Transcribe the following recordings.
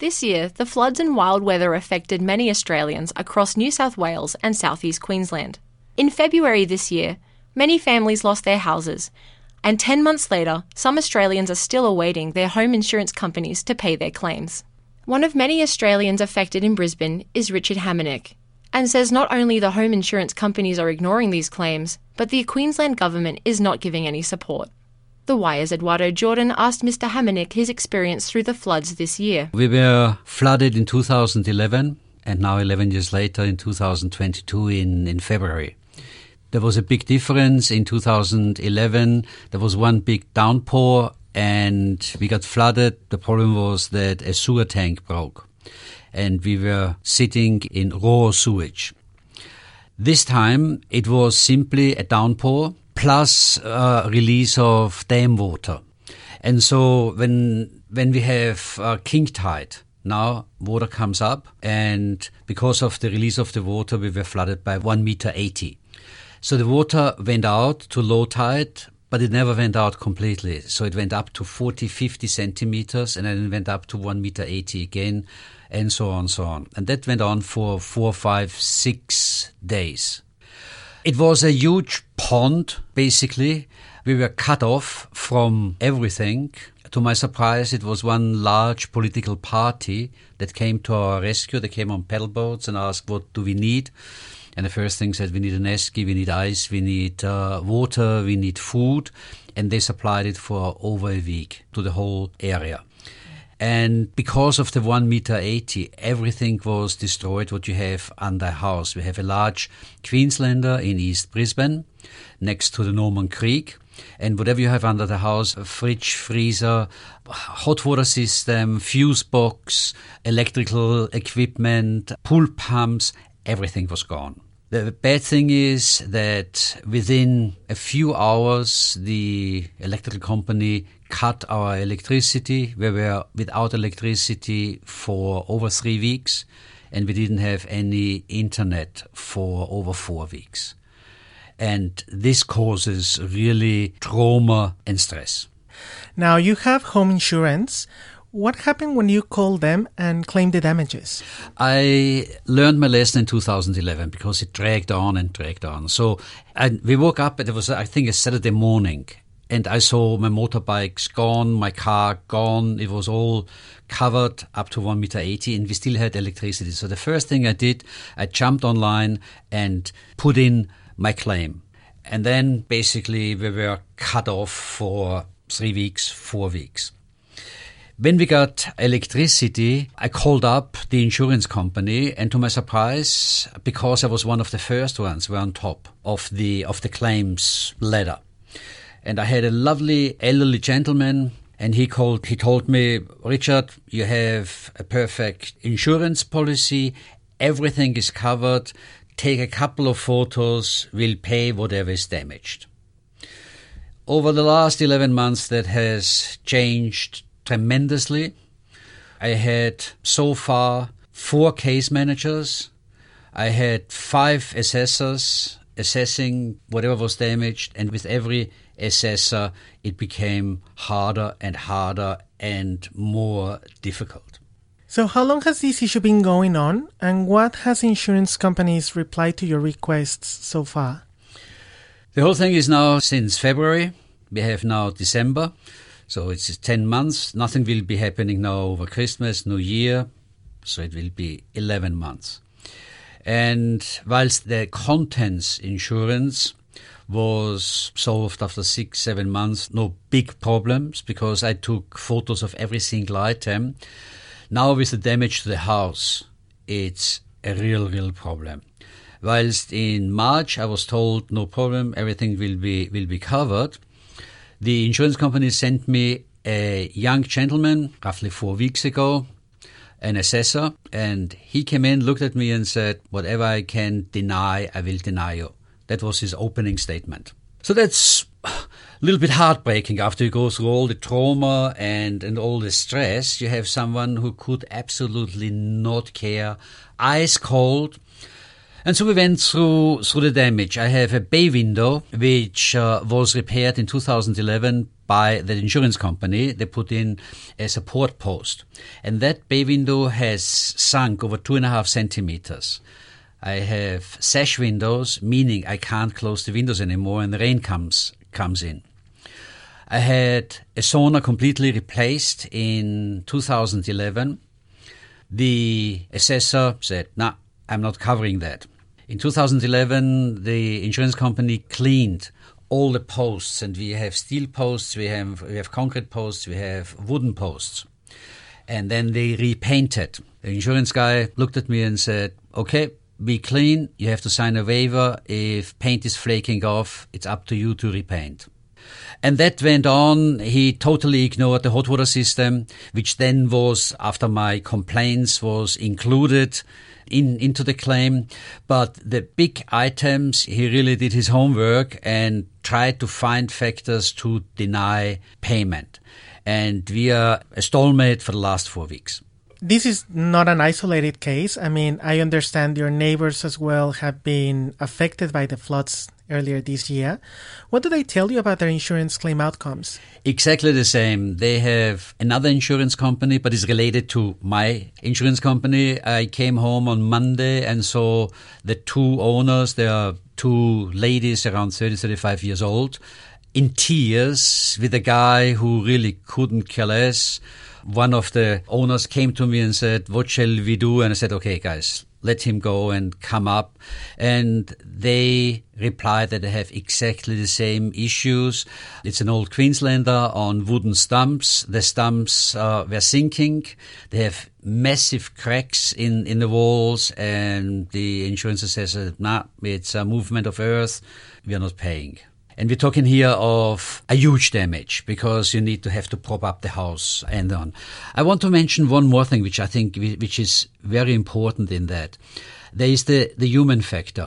This year, the floods and wild weather affected many Australians across New South Wales and southeast Queensland. In February this year, many families lost their houses, and 10 months later, some Australians are still awaiting their home insurance companies to pay their claims. One of many Australians affected in Brisbane is Richard Hamonic, and says not only the home insurance companies are ignoring these claims, but the Queensland government is not giving any support. The Wire's Eduardo Jordan asked Mr. Hamonic his experience through the floods this year. We were flooded in 2011 and now 11 years later in 2022 in February. There was a big difference. In 2011, there was one big downpour and we got flooded. The problem was that a sewer tank broke and we were sitting in raw sewage. This time, it was simply a downpour plus release of dam water. And so when we have king tide, now water comes up, and because of the release of the water, we were flooded by 1.80 meters. So the water went out to low tide, but it never went out completely. So it went up to 40, 50 centimeters, and then it went up to 1.80 meters again, and so on, so on. And that went on for 4, 5, 6 days. It was a huge pond, basically. We were cut off from everything. To my surprise, it was one large political party that came to our rescue. They came on paddle boats and asked, what do we need? And the first thing said, we need an esky, we need ice, we need water, we need food. And they supplied it for over a week to the whole area. And because of the 1.80 meters, everything was destroyed what you have under a house. We have a large Queenslander in East Brisbane next to the Norman Creek. And whatever you have under the house, a fridge, freezer, hot water system, fuse box, electrical equipment, pool pumps, everything was gone. The bad thing is that within a few hours, the electrical company cut our electricity. We were without electricity for over 3 weeks, and we didn't have any internet for over 4 weeks. And this causes really trauma and stress. Now, you have home insurance. What happened when you called them and claimed the damages? I learned my lesson in 2011 because it dragged on and dragged on. So we woke up, it was, I think, a Saturday morning, and I saw my motorbikes gone, my car gone. It was all covered up to 1.80 meters, and we still had electricity. So the first thing I did, I jumped online and put in my claim. And then basically we were cut off for 3 weeks, 4 weeks. When we got electricity, I called up the insurance company, and to my surprise, because I was one of the first ones, were on top of the claims ladder. And I had a lovely elderly gentleman, and he told me, Richard, you have a perfect insurance policy, everything is covered, take a couple of photos, we'll pay whatever is damaged. Over the last 11 months, that has changed tremendously. I had so far 4 case managers. I had 5 assessors assessing whatever was damaged, and with every assessor it became harder and harder and more difficult. So how long has this issue been going on, and what has insurance companies replied to your requests so far? The whole thing is now since February. We have now December. So it's 10 months. Nothing will be happening now over Christmas, New Year. So it will be 11 months. And whilst the contents insurance was solved after 6-7 months, no big problems because I took photos of every single item. Now with the damage to the house, it's a real problem. Whilst in March I was told no problem, everything will be covered. The insurance company sent me a young gentleman roughly 4 weeks ago, an assessor, and he came in, looked at me and said, whatever I can deny, I will deny you. That was his opening statement. So that's a little bit heartbreaking after you go through all the trauma and all the stress. You have someone who could absolutely not care, ice cold. And so we went through the damage. I have a bay window which was repaired in 2011 by the insurance company. They put in a support post. And that bay window has sunk over 2.5 centimeters. I have sash windows, meaning I can't close the windows anymore and the rain comes in. I had a sauna completely replaced in 2011. The assessor said, "No, I'm not covering that." In 2011, the insurance company cleaned all the posts, and we have steel posts, we have concrete posts, we have wooden posts. And then they repainted. The insurance guy looked at me and said, "Okay, be clean. You have to sign a waiver. If paint is flaking off, it's up to you to repaint." And that went on. He totally ignored the hot water system, which then was, after my complaints, was included into the claim. But the big items, he really did his homework and tried to find factors to deny payment. And we are a stalemate for the last 4 weeks. This is not an isolated case. I mean, I understand your neighbors as well have been affected by the floods earlier this year. What do they tell you about their insurance claim outcomes? Exactly the same. They have another insurance company, but it's related to my insurance company. I came home on Monday and saw the two owners. They are two ladies around 30, 35 years old, in tears with a guy who really couldn't care less. One of the owners came to me and said, "What shall we do?" And I said, "Okay, guys, let him go and come up." And they replied that they have exactly the same issues. It's an old Queenslander on wooden stumps. The stumps were sinking. They have massive cracks in the walls, and the insurance assessor said, "Nah, it's a movement of earth. We are not paying." And we're talking here of a huge damage because you need to have to prop up the house and on. I want to mention one more thing which I think which is very important in that. There is the human factor.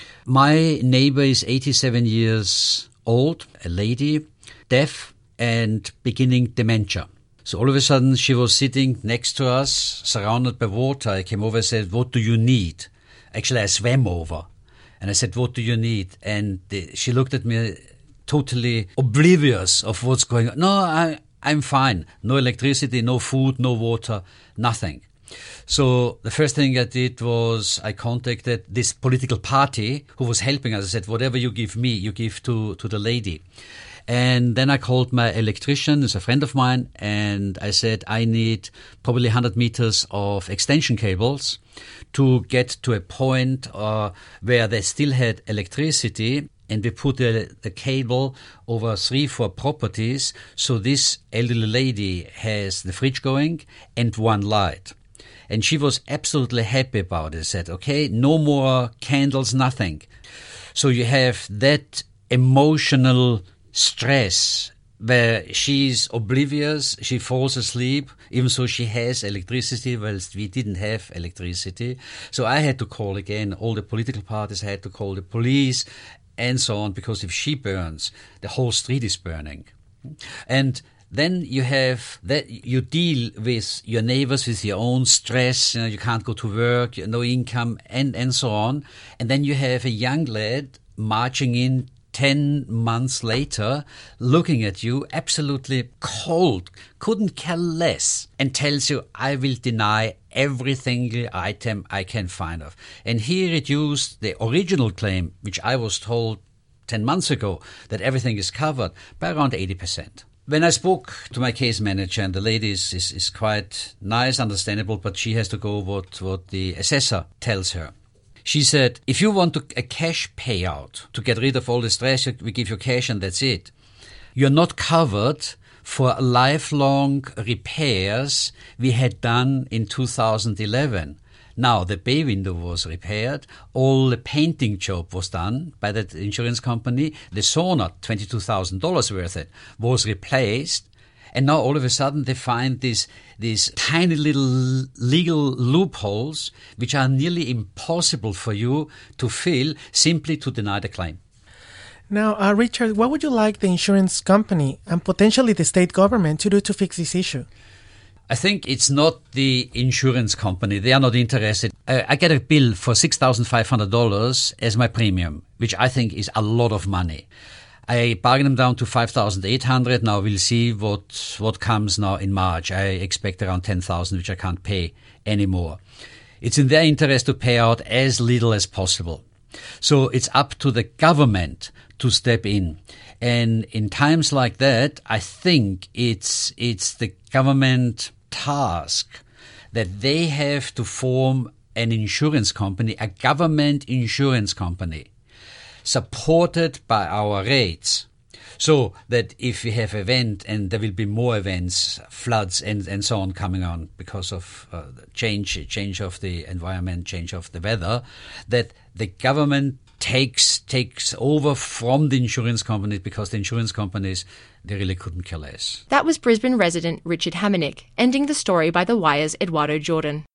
My neighbor is 87 years old, a lady, deaf and beginning dementia. So all of a sudden she was sitting next to us, surrounded by water. I came over and said, "What do you need?" Actually, I swam over. And I said, "What do you need?" And she looked at me totally oblivious of what's going on. "No, I'm fine. No electricity, no food, no water, nothing." So the first thing I did was I contacted this political party who was helping us. I said, "Whatever you give me, you give to the lady." And then I called my electrician, who's a friend of mine, and I said, "I need probably 100 meters of extension cables to get to a point where they still had electricity." And we put the cable over 3-4 properties. So this elderly lady has the fridge going and one light. And she was absolutely happy about it. Said, "Okay, no more candles, nothing." So you have that emotional stress where she's oblivious, she falls asleep, even though she has electricity, whilst we didn't have electricity. So I had to call again all the political parties, I had to call the police and so on, because if she burns, the whole street is burning. And then you have that you deal with your neighbors, with your own stress, you can't go to work, no income, and so on. And then you have a young lad marching in 10 months later, looking at you, absolutely cold, couldn't care less, and tells you, "I will deny every single item I can find of." And he reduced the original claim, which I was told 10 months ago, that everything is covered, by around 80%. When I spoke to my case manager, and the lady is quite nice, understandable, but she has to go what the assessor tells her. She said, "If you want a cash payout to get rid of all the stress, we give you cash and that's it. You're not covered for lifelong repairs we had done in 2011. Now, the bay window was repaired. All the painting job was done by that insurance company. The sauna, $22,000 worth it, was replaced. And now all of a sudden they find these tiny little legal loopholes which are nearly impossible for you to fill simply to deny the claim." Now, Richard, what would you like the insurance company and potentially the state government to do to fix this issue? I think it's not the insurance company. They are not interested. I get a bill for $6,500 as my premium, which I think is a lot of money. I bargained them down to 5,800. Now we'll see what comes now in March. I expect around 10,000, which I can't pay anymore. It's in their interest to pay out as little as possible. So it's up to the government to step in. And in times like that, I think it's the government task that they have to form an insurance company, a government insurance company, supported by our rates, so that if we have event, and there will be more events, floods and so on coming on because of change of the environment, change of the weather, that the government takes over from the insurance companies, because the insurance companies, they really couldn't care less. That was Brisbane resident Richard Hamonic, ending the story by The Wire's Eduardo Jordan.